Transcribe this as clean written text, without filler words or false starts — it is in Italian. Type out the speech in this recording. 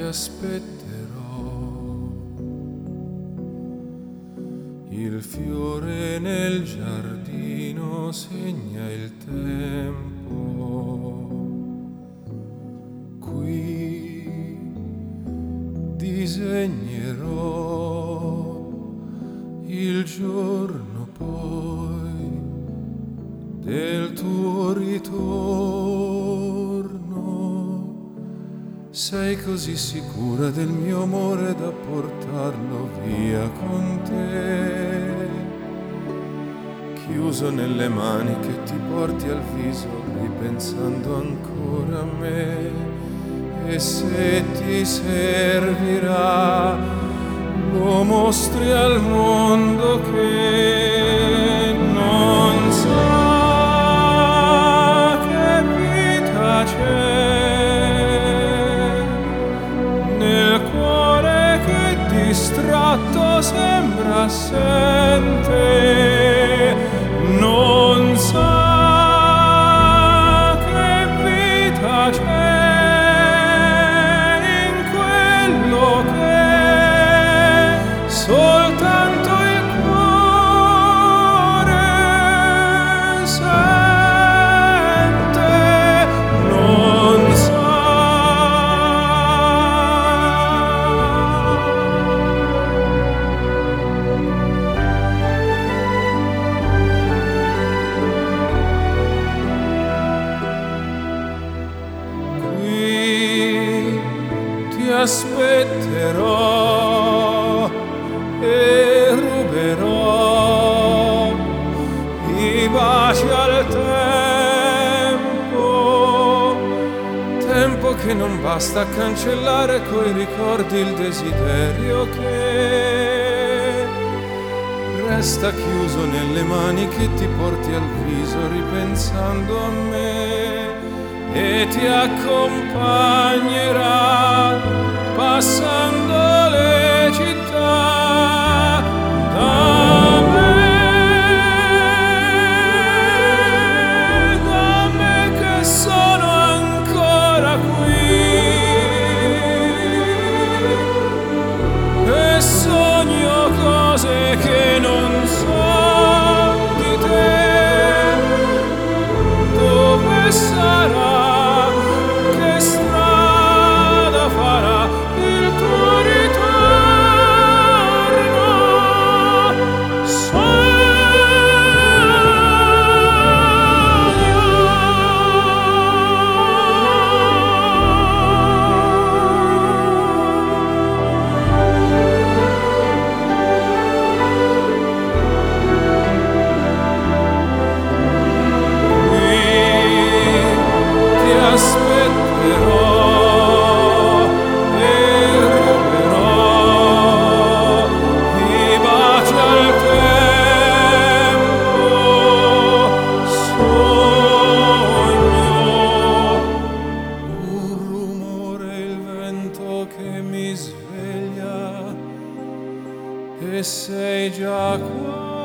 aspetterò. Il fiore nel giardino segna il tempo. Qui disegnerò il giorno poi del tuo ritorno. Sei così sicura del mio amore da portarlo via con te, chiuso nelle mani che ti porti al viso ripensando ancora a me. E se ti servirà lo mostri al mondo che non sa che vita c'è nel cuore che distratto sembra assente, non sa che vita c'è in quello che soltanto il cuore sente, non sa. Aspetterò e ruberò i baci al tempo che non basta a cancellare coi ricordi il desiderio che resta chiuso nelle mani che ti porti al viso ripensando a me e ti accompagnerà passando le città da me che sono ancora qui e sogno cose che non so di te. Dove sarà? Che strada farà il tuo ritorno? Ti aspetterò e ruberò i baci al tempo. Sogno un rumore, il vento che mi sveglia e sei già qua.